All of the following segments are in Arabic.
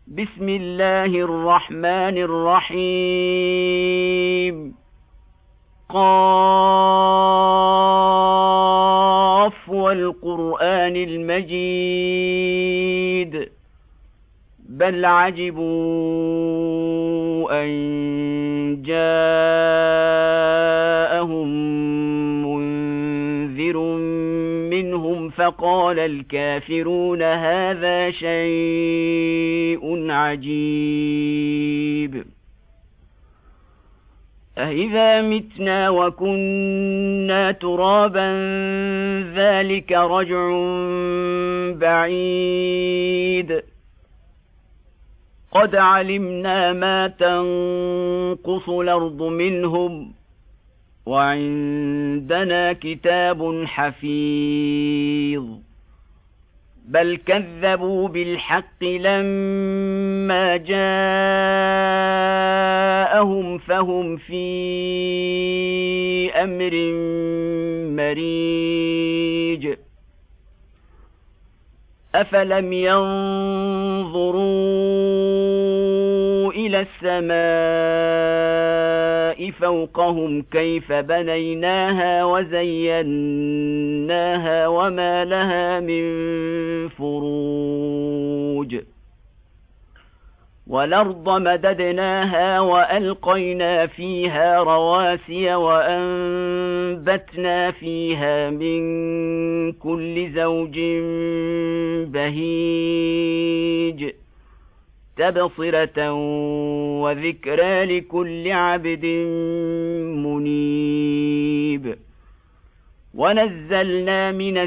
بسم الله الرحمن الرحيم. قاف والقرآن المجيد بل عجبوا أن جاءهم منذر منهم فقال الكافرون هذا شيء عجيب أإذا متنا وكنا ترابا ذلك رجع بعيد قد علمنا ما تنقص الأرض منهم وعندنا كتاب حفيظ بل كذبوا بالحق لما جاءهم فهم في أمر مريج أفلم ينظروا إلى السماء فوقهم كيف بنيناها وزيناها وما لها من فروج والأرض مددناها وألقينا فيها رواسي وأنبتنا فيها من كل زوج بهيج تبصرة وذكرى لكل عبد منيب ونزلنا من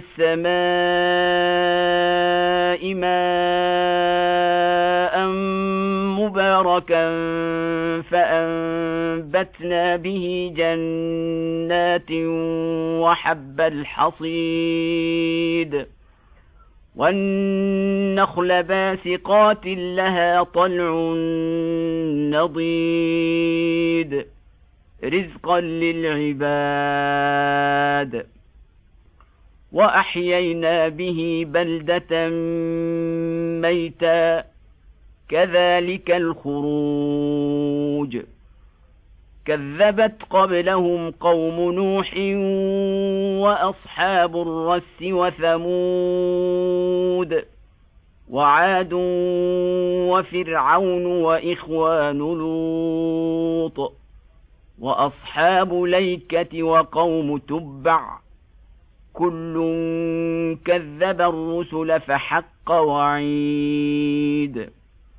السماء ماء مباركا فأنبتنا به جنات وحب الحصيد والنخل باسقات لها طلع نضيد رزقا للعباد وأحيينا به بلدة ميتا كذلك الخروج كذبت قبلهم قوم نوح وأصحاب الرس وثمود وعاد وفرعون وإخوان لوط وأصحاب ليكة وقوم تبع كل كذب الرسل فحق وعيد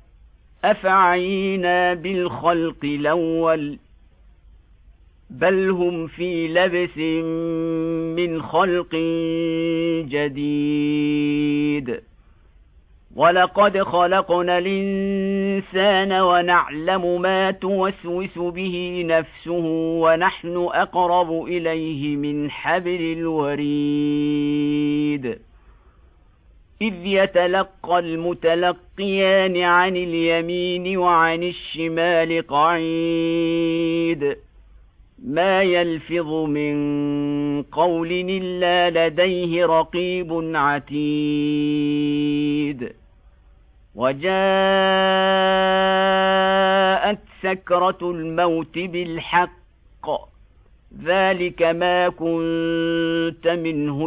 أفعينا بالخلق الأول بل هم في لبس من خلق جديد ولقد خلقنا الإنسان ونعلم ما توسوس به نفسه ونحن أقرب إليه من حبل الوريد إذ يتلقى المتلقيان عن اليمين وعن الشمال قعيد ما يلفظ من قول إلا لديه رقيب عتيد وجاءت سكرة الموت بالحق ذلك ما كنت منه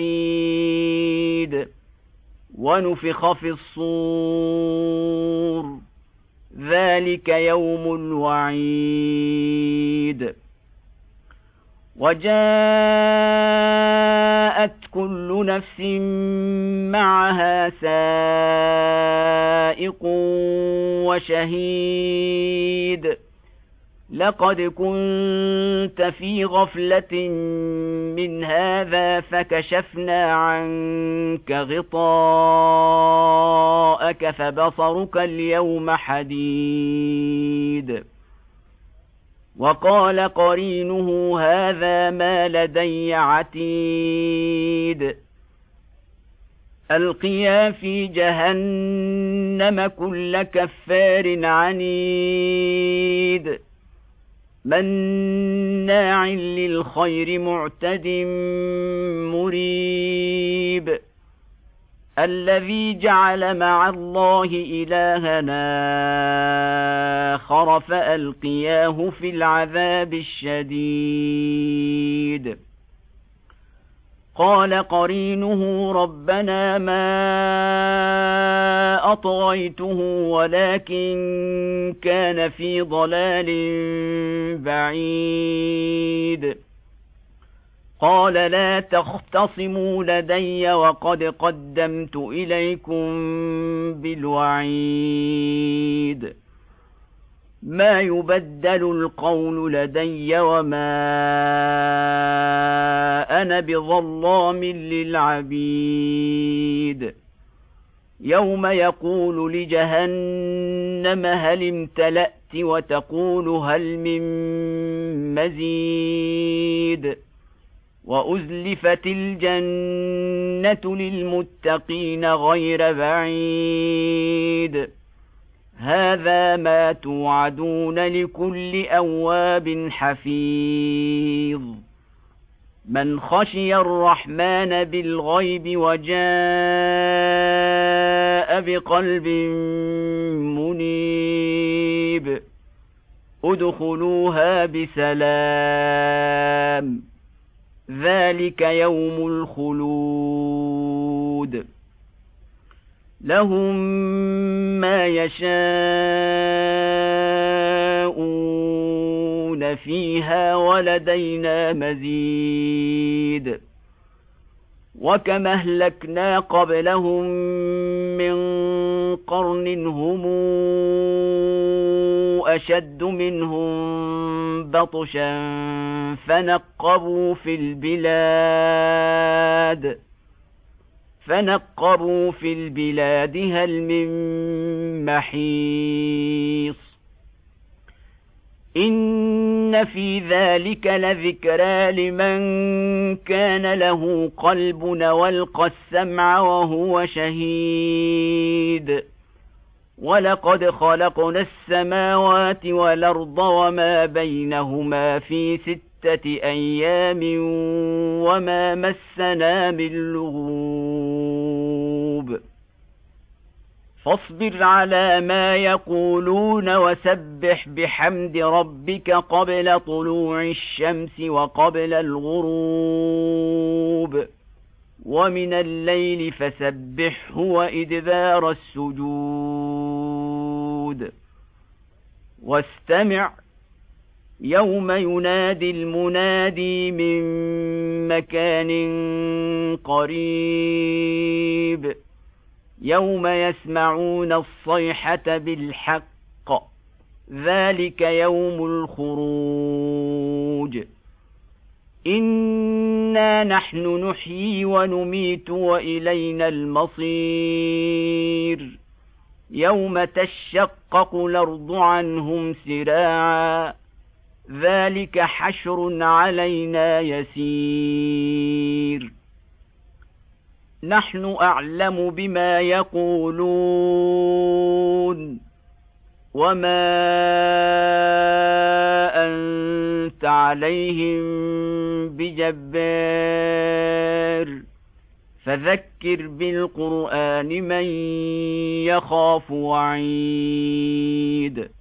تحيد ونفخ في الصور ذلك يوم الوعيد وجاءت كل نفس معها سائق وشهيد لقد كنت في غفلة من هذا فكشفنا عنك غطاءك فبصرك اليوم حديد وقال قرينه هذا ما لدي عتيد ألقيا في جهنم كل كفار عنيد مناع للخير معتد مريب الذي جعل مع الله إلهنا آخر فألقياه في العذاب الشديد قال قرينه ربنا ما أطغيته ولكن كان في ضلال بعيد قال لا تختصموا لدي وقد قدمت إليكم بالوعيد ما يبدل القول لدي وما أنا بظلام للعبيد يوم يقول لجهنم هل امتلأت وتقول هل من مزيد وأزلفت الجنة للمتقين غير بعيد هذا ما توعدون لكل أواب حفيظ من خشي الرحمن بالغيب وجاء بقلب منيب ادخلوها بسلام ذلك يوم الخلود لهم ما يشاءون فيها ولدينا مزيد وكم أهلكنا قبلهم من قرن هم أشد منهم بطشا فنقبوا في البلاد هل من محيص إن في ذلك لذكرى لمن كان له قلب والقى السمع وهو شهيد ولقد خلقنا السماوات والأرض وما بينهما في 6 أيام وما مسنا من لغوب فاصبر على ما يقولون وسبح بحمد ربك قبل طلوع الشمس وقبل الغروب ومن الليل فسبحه وإدبار السجود واستمع يوم ينادي المنادي من مكان قريب يوم يسمعون الصيحة بالحق ذلك يوم الخروج إنا نحن نحيي ونميت وإلينا المصير يوم تشقق الأرض عنهم سراعا ذلك حشر علينا يسير نحن أعلم بما يقولون وما أنت عليهم بجبار فذكر بالقرآن من يخاف وعيد